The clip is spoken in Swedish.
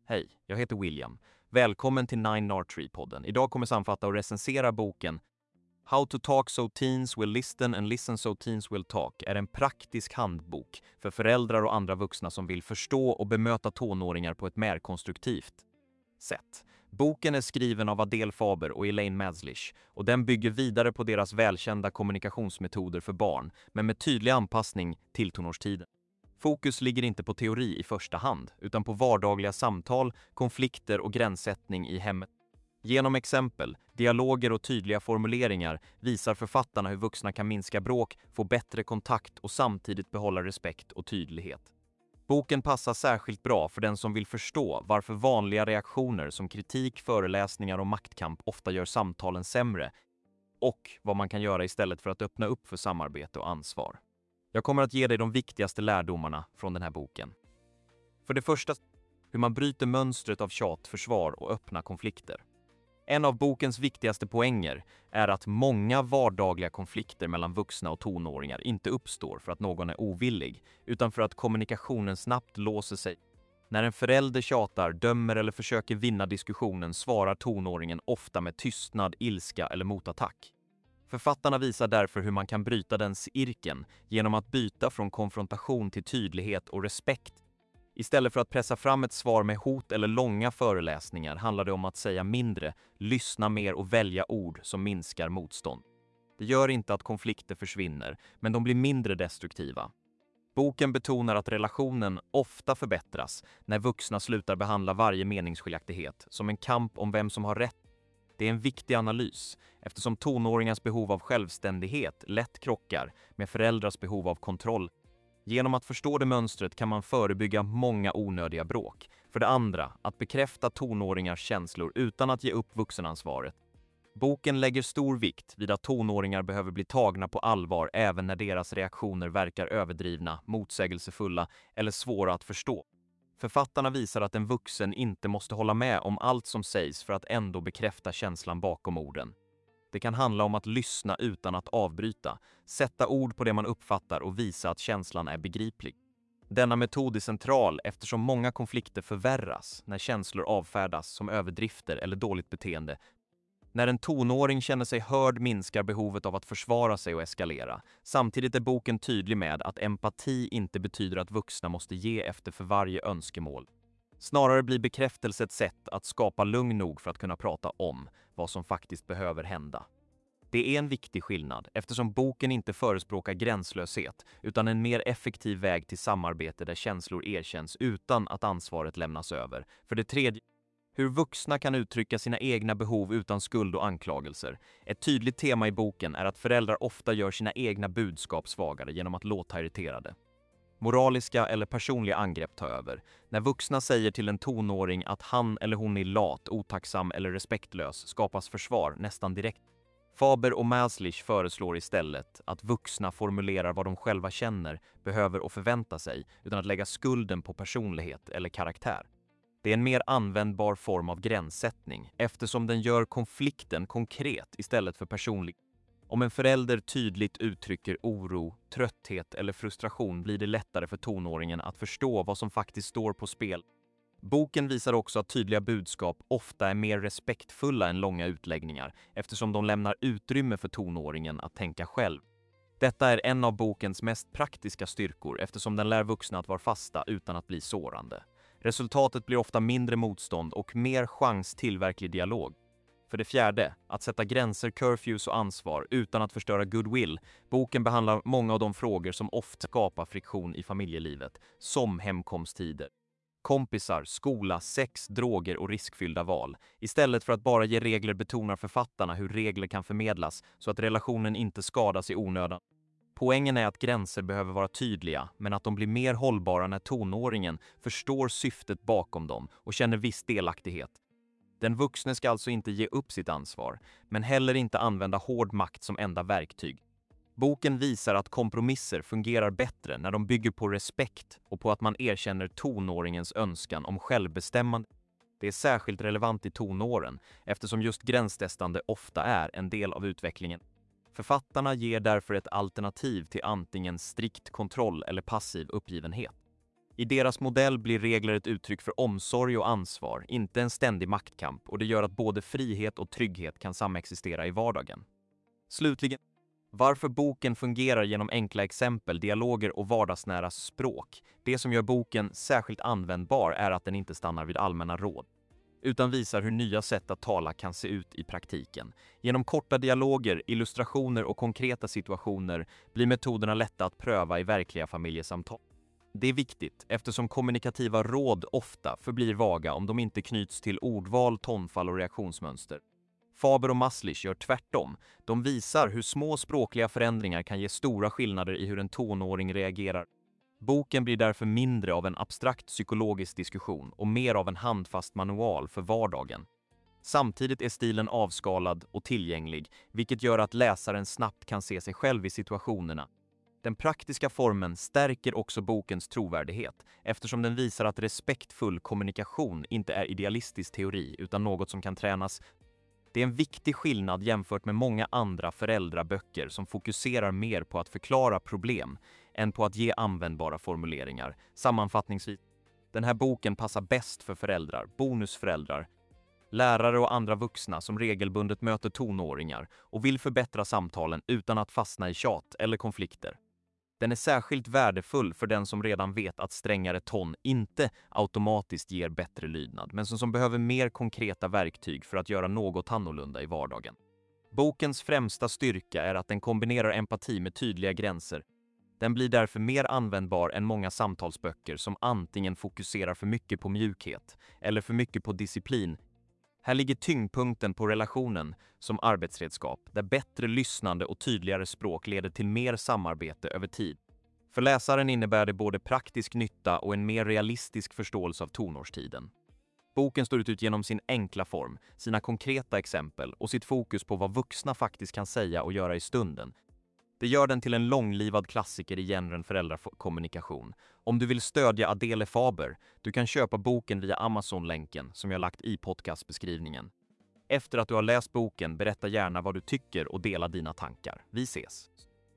Hej, jag heter William. Välkommen till Nine Tree-podden. Idag kommer sammanfatta och recensera boken How to talk so teens will listen and listen so teens will talk är en praktisk handbok för föräldrar och andra vuxna som vill förstå och bemöta tonåringar på ett mer konstruktivt sätt. Boken är skriven av Adele Faber och Elaine Mazlish och den bygger vidare på deras välkända kommunikationsmetoder för barn, men med tydlig anpassning till tonårstiden. Fokus ligger inte på teori i första hand, utan på vardagliga samtal, konflikter och gränssättning i hemmet. Genom exempel, dialoger och tydliga formuleringar visar författarna hur vuxna kan minska bråk, få bättre kontakt och samtidigt behålla respekt och tydlighet. Boken passar särskilt bra för den som vill förstå varför vanliga reaktioner som kritik, föreläsningar och maktkamp ofta gör samtalen sämre och vad man kan göra istället för att öppna upp för samarbete och ansvar. Jag kommer att ge dig de viktigaste lärdomarna från den här boken. För det första, hur man bryter mönstret av tjat, försvar och öppna konflikter. En av bokens viktigaste poänger är att många vardagliga konflikter mellan vuxna och tonåringar inte uppstår för att någon är ovillig, utan för att kommunikationen snabbt låser sig. När en förälder tjatar, dömer eller försöker vinna diskussionen svarar tonåringen ofta med tystnad, ilska eller motattack. Författarna visar därför hur man kan bryta den cirkeln genom att byta från konfrontation till tydlighet och respekt. Istället för att pressa fram ett svar med hot eller långa föreläsningar handlar det om att säga mindre, lyssna mer och välja ord som minskar motstånd. Det gör inte att konflikter försvinner, men de blir mindre destruktiva. Boken betonar att relationen ofta förbättras när vuxna slutar behandla varje meningsskiljaktighet som en kamp om vem som har rätt. Det är en viktig analys, eftersom tonåringars behov av självständighet lätt krockar med föräldrars behov av kontroll. Genom att förstå det mönstret kan man förebygga många onödiga bråk. För det andra, att bekräfta tonåringars känslor utan att ge upp vuxenansvaret. Boken lägger stor vikt vid att tonåringar behöver bli tagna på allvar även när deras reaktioner verkar överdrivna, motsägelsefulla eller svåra att förstå. Författarna visar att en vuxen inte måste hålla med om allt som sägs för att ändå bekräfta känslan bakom orden. Det kan handla om att lyssna utan att avbryta, sätta ord på det man uppfattar och visa att känslan är begriplig. Denna metod är central eftersom många konflikter förvärras när känslor avfärdas som överdrifter eller dåligt beteende. När en tonåring känner sig hörd minskar behovet av att försvara sig och eskalera. Samtidigt är boken tydlig med att empati inte betyder att vuxna måste ge efter för varje önskemål. Snarare blir bekräftelse ett sätt att skapa lugn nog för att kunna prata om vad som faktiskt behöver hända. Det är en viktig skillnad eftersom boken inte förespråkar gränslöshet utan en mer effektiv väg till samarbete där känslor erkänns utan att ansvaret lämnas över. För det tredje, hur vuxna kan uttrycka sina egna behov utan skuld och anklagelser. Ett tydligt tema i boken är att föräldrar ofta gör sina egna budskap svagare genom att låta irriterade. Moraliska eller personliga angrepp tar över. När vuxna säger till en tonåring att han eller hon är lat, otacksam eller respektlös skapas försvar nästan direkt. Faber och Mazlish föreslår istället att vuxna formulerar vad de själva känner, behöver och förväntar sig utan att lägga skulden på personlighet eller karaktär. Det är en mer användbar form av gränssättning eftersom den gör konflikten konkret istället för personlig. Om en förälder tydligt uttrycker oro, trötthet eller frustration blir det lättare för tonåringen att förstå vad som faktiskt står på spel. Boken visar också att tydliga budskap ofta är mer respektfulla än långa utläggningar eftersom de lämnar utrymme för tonåringen att tänka själv. Detta är en av bokens mest praktiska styrkor eftersom den lär vuxna att vara fasta utan att bli sårande. Resultatet blir ofta mindre motstånd och mer chans till verklig dialog. För det fjärde, att sätta gränser, curfews och ansvar utan att förstöra goodwill. Boken behandlar många av de frågor som ofta skapar friktion i familjelivet, som hemkomsttider, kompisar, skola, sex, droger och riskfyllda val. Istället för att bara ge regler betonar författarna hur regler kan förmedlas så att relationen inte skadas i onödan. Poängen är att gränser behöver vara tydliga, men att de blir mer hållbara när tonåringen förstår syftet bakom dem och känner viss delaktighet. Den vuxne ska alltså inte ge upp sitt ansvar, men heller inte använda hård makt som enda verktyg. Boken visar att kompromisser fungerar bättre när de bygger på respekt och på att man erkänner tonåringens önskan om självbestämmande. Det är särskilt relevant i tonåren eftersom just gränstestande ofta är en del av utvecklingen. Författarna ger därför ett alternativ till antingen strikt kontroll eller passiv uppgivenhet. I deras modell blir regler ett uttryck för omsorg och ansvar, inte en ständig maktkamp, och det gör att både frihet och trygghet kan samexistera i vardagen. Slutligen, varför boken fungerar genom enkla exempel, dialoger och vardagsnära språk. Det som gör boken särskilt användbar är att den inte stannar vid allmänna råd, utan visar hur nya sätt att tala kan se ut i praktiken. Genom korta dialoger, illustrationer och konkreta situationer blir metoderna lätta att pröva i verkliga familjesamtal. Det är viktigt eftersom kommunikativa råd ofta förblir vaga om de inte knyts till ordval, tonfall och reaktionsmönster. Faber och Maslisch gör tvärtom. De visar hur små språkliga förändringar kan ge stora skillnader i hur en tonåring reagerar. Boken blir därför mindre av en abstrakt psykologisk diskussion och mer av en handfast manual för vardagen. Samtidigt är stilen avskalad och tillgänglig, vilket gör att läsaren snabbt kan se sig själv i situationerna. Den praktiska formen stärker också bokens trovärdighet eftersom den visar att respektfull kommunikation inte är idealistisk teori utan något som kan tränas. Det är en viktig skillnad jämfört med många andra föräldraböcker som fokuserar mer på att förklara problem än på att ge användbara formuleringar. Sammanfattningsvis, den här boken passar bäst för föräldrar, bonusföräldrar, lärare och andra vuxna som regelbundet möter tonåringar och vill förbättra samtalen utan att fastna i tjat eller konflikter. Den är särskilt värdefull för den som redan vet att strängare ton inte automatiskt ger bättre lydnad, men som behöver mer konkreta verktyg för att göra något annorlunda i vardagen. Bokens främsta styrka är att den kombinerar empati med tydliga gränser. Den blir därför mer användbar än många samtalsböcker som antingen fokuserar för mycket på mjukhet eller för mycket på disciplin. Här ligger tyngdpunkten på relationen som arbetsredskap, där bättre lyssnande och tydligare språk leder till mer samarbete över tid. För läsaren innebär det både praktisk nytta och en mer realistisk förståelse av tonårstiden. Boken står ut genom sin enkla form, sina konkreta exempel och sitt fokus på vad vuxna faktiskt kan säga och göra i stunden. Det gör den till en långlivad klassiker i genren föräldrakommunikation. Om du vill stödja Adele Faber, du kan köpa boken via Amazon-länken som jag lagt i podcastbeskrivningen. Efter att du har läst boken, berätta gärna vad du tycker och dela dina tankar. Vi ses!